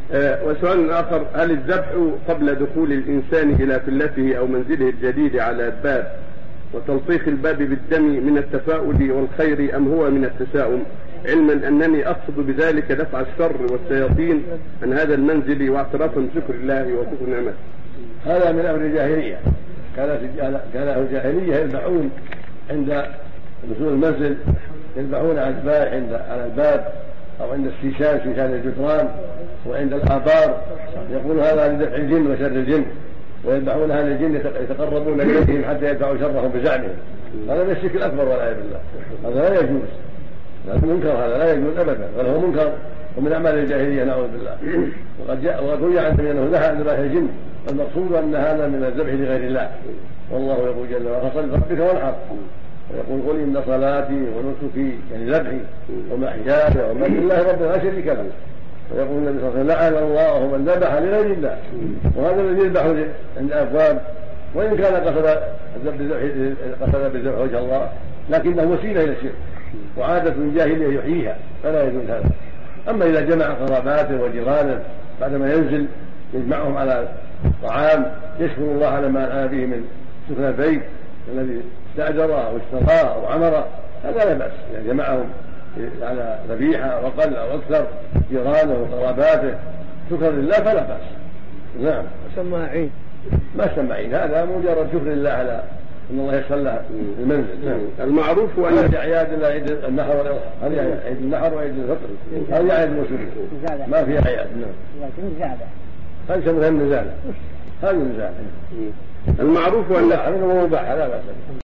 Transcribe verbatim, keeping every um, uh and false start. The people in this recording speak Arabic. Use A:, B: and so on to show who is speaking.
A: آه وسؤال آخر: هل الذبح قبل دخول الإنسان إلى فلته أو منزله الجديد على الباب وتلطيخ الباب بالدم من التفاؤل والخير أم هو من التساؤم، علما أنني أقصد بذلك دفع الشر والشياطين عن هذا المنزل واعترافا بشكر الله وشكر نعمته؟
B: هذا من أمر الجاهلية، كان الجاهلية يذبحون عند نزول المنزل، يذبحون على الباب أو عند السيشان، سيشان الجدران، وعند الآبار، يقول هذا لدفع الجن وشر الجن، ويذبحونها للجن يتقربون إليهم حتى يدفعوا شرهم بزعمهم. هذا من الشرك الأكبر والعياذ بالله، هذا لا يجوز، هذا منكر، هذا لا يجوز أبدا، بل هو منكر ومن أعمال الجاهلية نعوذ بالله. وقد جاء وقد جاء عن أنه نهى عن ذبح الجن، والمقصود أن هذا من الذبح لغير الله. والله يقول جل وعلا: فصل لربك وانحر، ويقول: قل إن صلاتي ونسكي، يعني ذبحي ومحياي ومماتي لله رب لا شريك له. ويقول النبي صلى الله عليه وسلم: لعن الله من ذبح لغير الله. وهذا الذي يذبح عند الأبواب، وإن كان قصد قصد بالذبح وجه الله، لكنه وسيلة إلى الشرك وعادة جاهلية يحييها، فلا يجوز هذا. أما إذا جمع قراباته وجيرانه بعدما ينزل يجمعهم على طعام يشكر الله على ما أنعم به من سكن البيت الذي استأجره واشتراه أو عمره، هذا لا بأس. يعني جمعهم على ذبيحة أو أقل أو أكثر جيرانه وقراباته شكر لله فلا بأس. نعم.
C: سمى عيد؟
B: ما سمى عيد، هذا مجرد شكر لله على أن الله يسر له المنزل. نعم.
A: المعروف أن
B: هذه أعياد إلا عيد النحر والأضحى، هذه عيد النحر وعيد الفطر، هذه عيد المسلمين ما في أعياد. نعم.
C: لكن زادة
B: هذه سموها النزالة، هذه النزالة.
A: المعروف أن
B: هذا مباح لا بأس.